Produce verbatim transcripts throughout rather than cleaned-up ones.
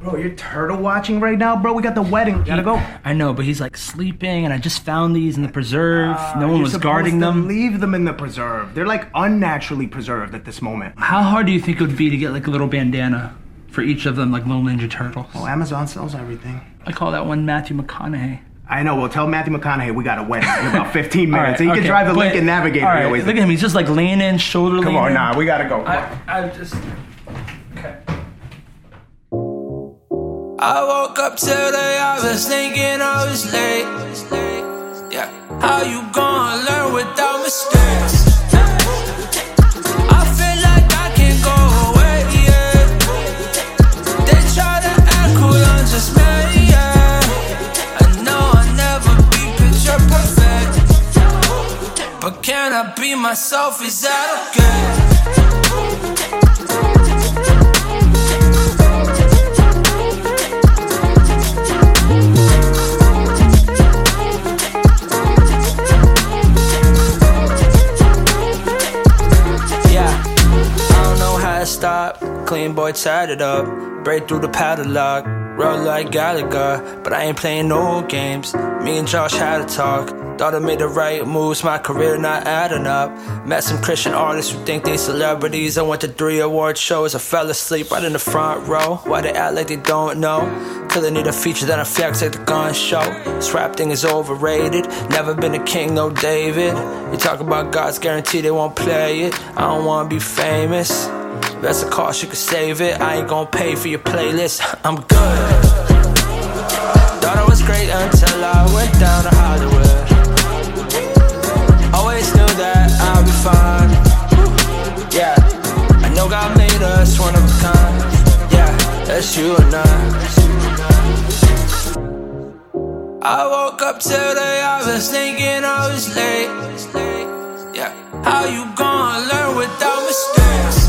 Bro, you're turtle watching right now, bro? We got the wedding. Gotta go. I know, but he's like sleeping, and I just found these in the preserve. Uh, no one was guarding them. Leave them in the preserve. They're like unnaturally preserved at this moment. How hard do you think it would be to get like a little bandana for each of them, like little Ninja Turtles? Oh, Amazon sells everything. I call that one Matthew McConaughey. I know. Well, tell Matthew McConaughey we got a wedding in about fifteen minutes. Right, and he okay, can drive the but, Lincoln Navigator. All right, always look at him. He's just like leaning, shoulder Come leaning. on, nah, we gotta go. I, I just... Okay. I woke up today, I was thinking I was late. Yeah, how you gonna learn without mistakes? I feel like I can't go away, yeah. They try to act cool, I'm just mad, yeah. I know I'll never be picture perfect, but can I be myself, is that okay? Stop, clean boy, tied it up. Break through the padlock, roll like Gallagher. But I ain't playing no games. Me and Josh had a talk. Thought I made the right moves, my career not adding up. Met some Christian artists who think they celebrities. I went to three award shows, I fell asleep right in the front row. Why they act like they don't know? Till they need a feature, then I flex like the gun show. This rap thing is overrated, never been a king, no David. You talk about God's guarantee, they won't play it. I don't wanna be famous. That's a cost, you can save it. I ain't gon' pay for your playlist. I'm good. Thought I was great until I went down to Hollywood. Always knew that I'll be fine. Yeah, I know God made us one of a kind. Yeah, that's you and I. I woke up today, I was thinking I was late. Yeah, how you gonna learn without mistakes?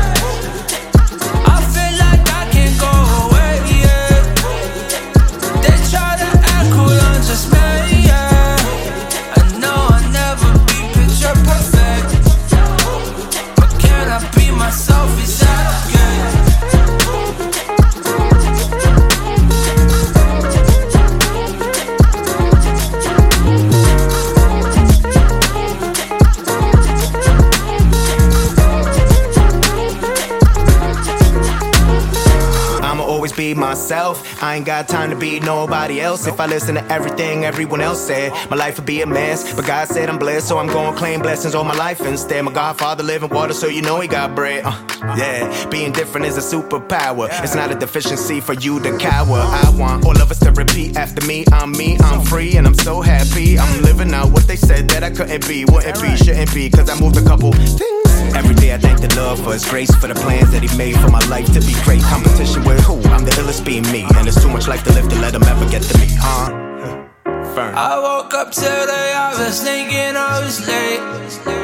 Be myself, I ain't got time to be nobody else. If I listen to everything everyone else said, my life would be a mess. But God said I'm blessed, so I'm gonna claim blessings all my life instead. My Godfather live in water, so you know he got bread. uh, Yeah, being different is a superpower. It's not a deficiency for you to cower. I want all of us to repeat after me. I'm me, I'm free, and I'm so happy. I'm living out what they said that I couldn't be. Wouldn't be, shouldn't be, cause I moved a couple things. Every day I thank the Lord for his grace, for the plans that he made for my life to be great. Competition with who? I'm the illest being me, and there's too much life to live to let him ever get to me, huh? Firm. I woke up today, I was thinking I was late.